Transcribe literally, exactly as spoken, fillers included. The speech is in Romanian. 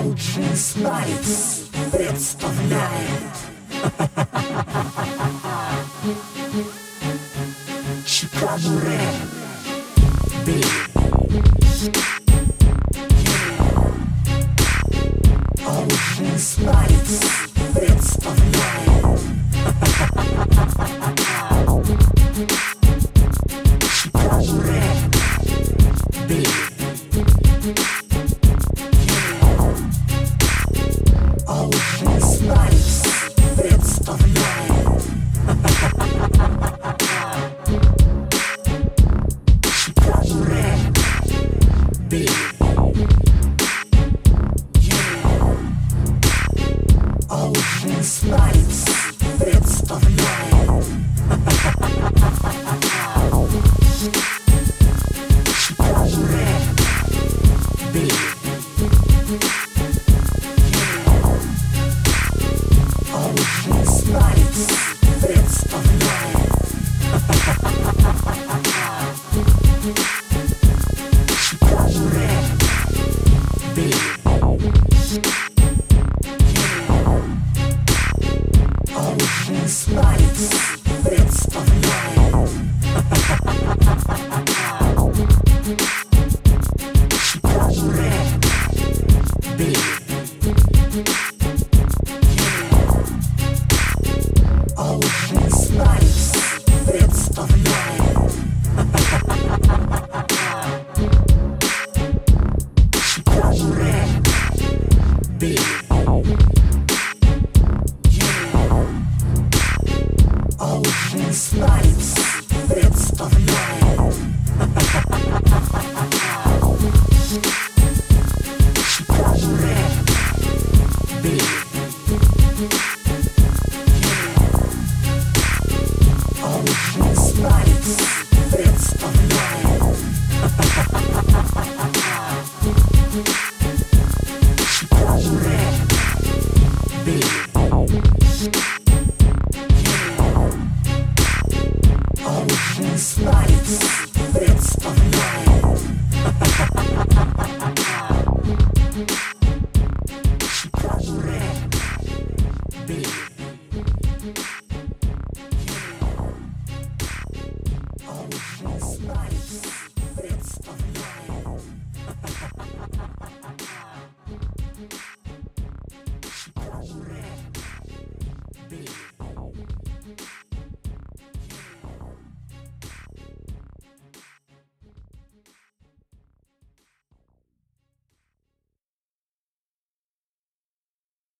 Origin Snipes представляет Chicago Rap Beat. Origin Snipes представляет Chicago Rap Beat. Origin Snipes представляет Chicago Rap Beat. Origin Snipes представляет Chicago Rap Beat. Origin Snipes представляет Chicago Rap Beat. Origin Snipes представляет Chicago Rap Beat. Origin Snipes представляет Chicago Rap Beat. Origin Snipes представляет Chicago Rap Beat.